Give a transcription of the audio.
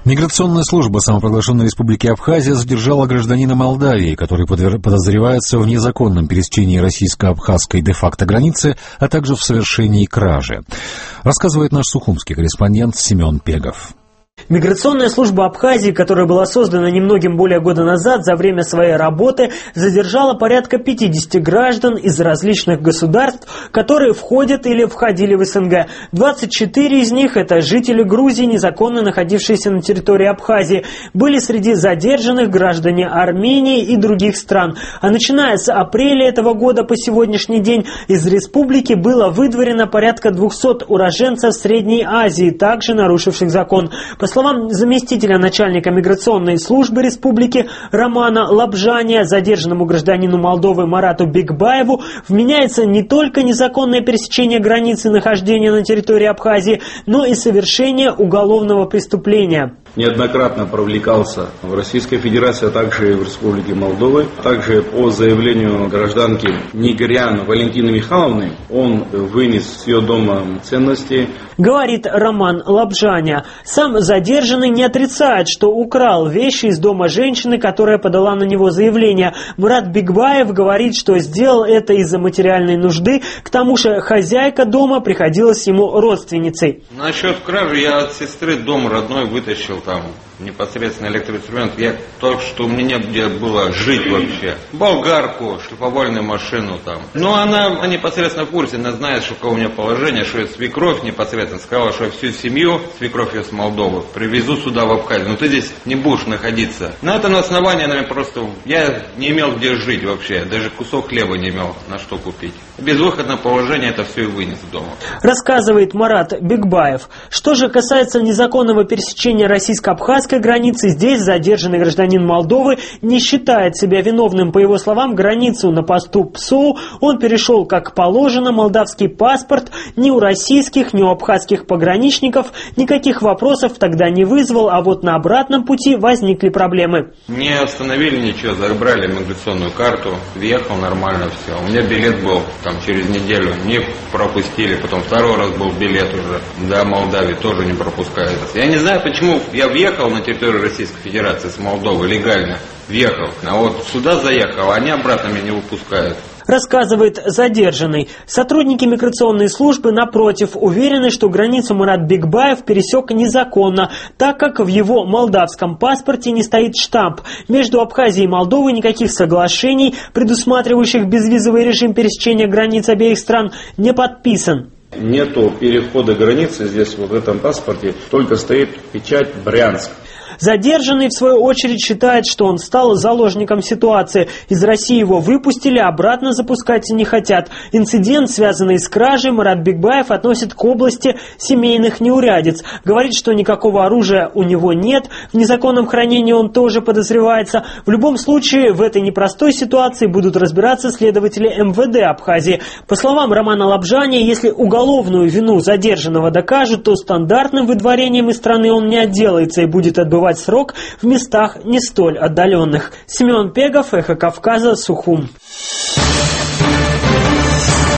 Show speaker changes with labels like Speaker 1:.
Speaker 1: Миграционная служба самопровозглашенной Республики Абхазия задержала гражданина Молдавии, который подозревается в незаконном пересечении российско-абхазской де-факто границы, а также в совершении кражи. Рассказывает наш сухумский корреспондент Семен Пегов.
Speaker 2: Миграционная служба Абхазии, которая была создана немногим более года назад, за время своей работы задержала порядка 50 граждан из различных государств, которые входят или входили в СНГ. 24 из них – это жители Грузии, незаконно находившиеся на территории Абхазии. Были среди задержанных граждане Армении и других стран. А начиная с апреля этого года по сегодняшний день из республики было выдворено порядка 200 уроженцев Средней Азии, также нарушивших закон. По словам заместителя начальника миграционной службы республики Романа Лабжания, задержанному гражданину Молдовы Марату Бигбаеву вменяется не только незаконное пересечение границы и нахождение на территории Абхазии, но и совершение уголовного преступления.
Speaker 3: Неоднократно привлекался в Российской Федерации, а также и в Республике Молдовы. Также по заявлению гражданки Нигрян Валентины Михайловны, он вынес с ее дома ценности.
Speaker 2: Говорит Роман Лабжаня. Сам задержанный не отрицает, что украл вещи из дома женщины, которая подала на него заявление. Марат Бигбаев говорит, что сделал это из-за материальной нужды. К тому же хозяйка дома приходилась ему родственницей.
Speaker 4: Насчет кражи я от сестры дом родной вытащил там непосредственно электроинструмент. Я только что у меня негде было жить вообще. Болгарку, шлифовальную машину там. Но она непосредственно в курсе, она знает, что какое у меня положение, что я свекровь непосредственно. Сказала, что я всю семью, свекровь я с Молдовы, привезу сюда в Абхазию. Но ты здесь не будешь находиться. На этом основании, наверное, просто я не имел где жить вообще. Даже кусок хлеба не имел на что купить. Безвыходное положение, это все и вынес дома.
Speaker 2: Рассказывает Марат Бигбаев. Что же касается незаконного пересечения российско-абхазской границы, здесь задержанный гражданин Молдовы не считает себя виновным. По его словам, границу на посту ПСО он перешел как положено, молдавский паспорт ни у российских, ни у абхазских пограничников никаких вопросов тогда не вызвал, а вот на обратном пути возникли проблемы.
Speaker 4: Не остановили ничего, забрали миграционную карту, въехал нормально все. У меня билет был там через неделю, не пропустили, потом второй раз был билет уже до Молдавии, тоже не пропускают. Я не знаю, почему я въехал на территорию Российской Федерации с Молдовы легально, въехал, а вот сюда заехал, они обратно меня не выпускают.
Speaker 2: Рассказывает задержанный. Сотрудники миграционной службы, напротив, уверены, что границу Марат Бигбаев пересек незаконно, так как в его молдавском паспорте не стоит штамп. Между Абхазией и Молдовой никаких соглашений, предусматривающих безвизовый режим пересечения границ обеих стран, не подписан.
Speaker 3: Нету перехода границы здесь, вот в этом паспорте, только стоит печать Брянск.
Speaker 2: Задержанный, в свою очередь, считает, что он стал заложником ситуации. Из России его выпустили, обратно запускать не хотят. Инцидент, связанный с кражей, Марат Бигбаев относит к области семейных неурядиц. Говорит, что никакого оружия у него нет, в незаконном хранении он тоже подозревается. В любом случае, в этой непростой ситуации будут разбираться следователи МВД Абхазии. По словам Романа Лабжания, если уголовную вину задержанного докажут, то стандартным выдворением из страны он не отделается и будет отбывать срок в местах не столь отдаленных. Семен Пегов, Эхо Кавказа, Сухум.